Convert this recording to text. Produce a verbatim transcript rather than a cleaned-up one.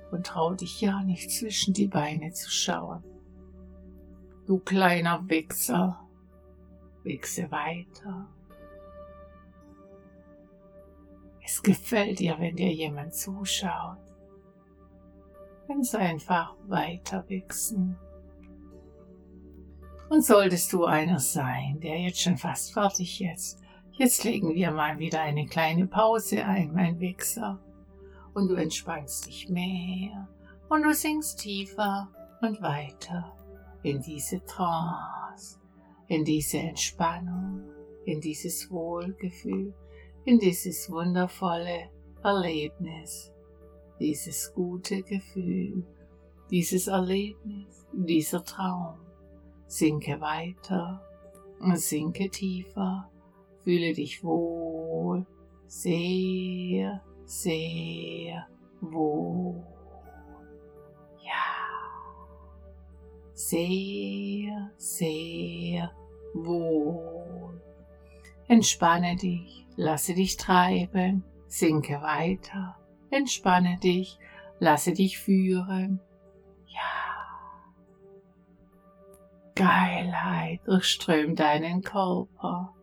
und trau dich ja nicht zwischen die Beine zu schauen. Du kleiner Wichser, wichse weiter. Es gefällt dir, wenn dir jemand zuschaut. Ganz einfach weiter wichsen. Und solltest du einer sein, der jetzt schon fast fertig ist, jetzt legen wir mal wieder eine kleine Pause ein, mein Wichser. Und du entspannst dich mehr und du sinkst tiefer und weiter in diese Trance, in diese Entspannung, in dieses Wohlgefühl, in dieses wundervolle Erlebnis, dieses gute Gefühl, dieses Erlebnis, dieser Traum. Sinke weiter und sinke tiefer, fühle dich wohl, sehr, sehr wohl. Ja, sehr, sehr wohl. Entspanne dich, lasse dich treiben, sinke weiter, entspanne dich, lasse dich führen. Ja, Geilheit durchströmt deinen Körper.